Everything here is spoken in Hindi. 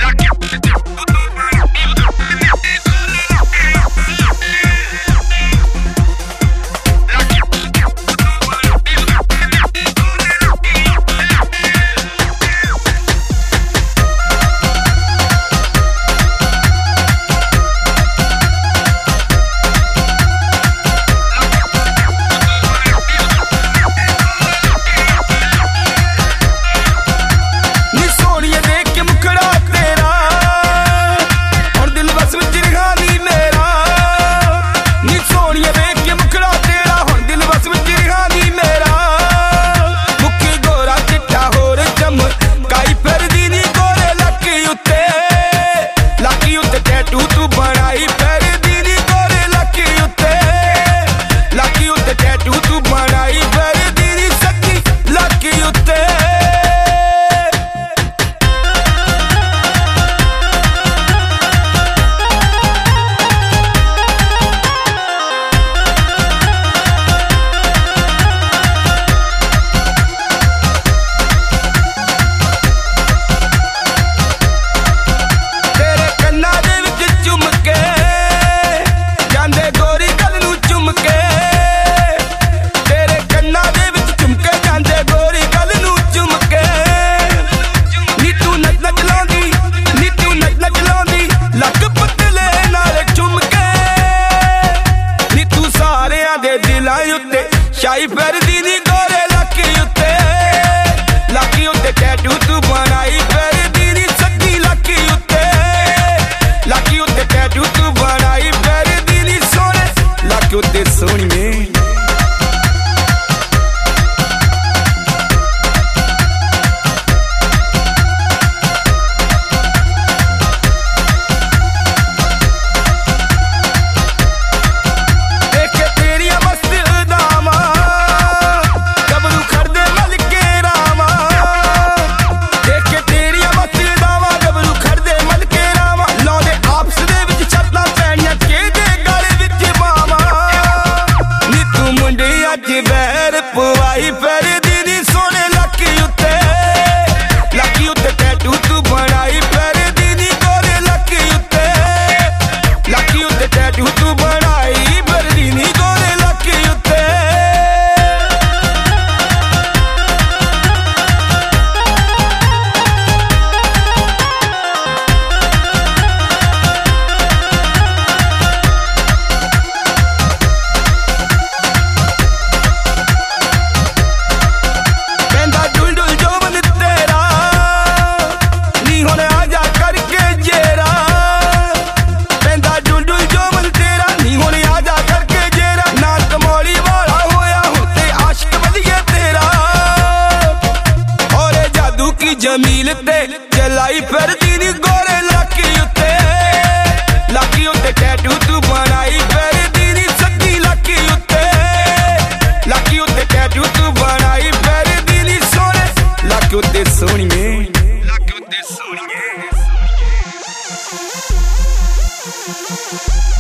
शाही फिरदी नी गोरे लकी उत्ते टैटू तू बनाई फिरदी नी सच्ची लकी उत्ते टैटू तू बनाई फिरदी नी सोने लकी उत्ते सोनिए। पवाई फिरदी नी सोने लकी उत्ते टैटू तू बनाई फिरदी नी गोरे लकी उत्ते टैटू तू बनाई फिरदी नी गोरे लकी उत्ते। जमील ते चलाई फिरदी नी गोरे लकी उत्ते टैटू तू बनाई फिरदी नी सच्ची लकी उत्ते टैटू तू बनाई फिरदी नी सोने लकी उत्ते सोनिए।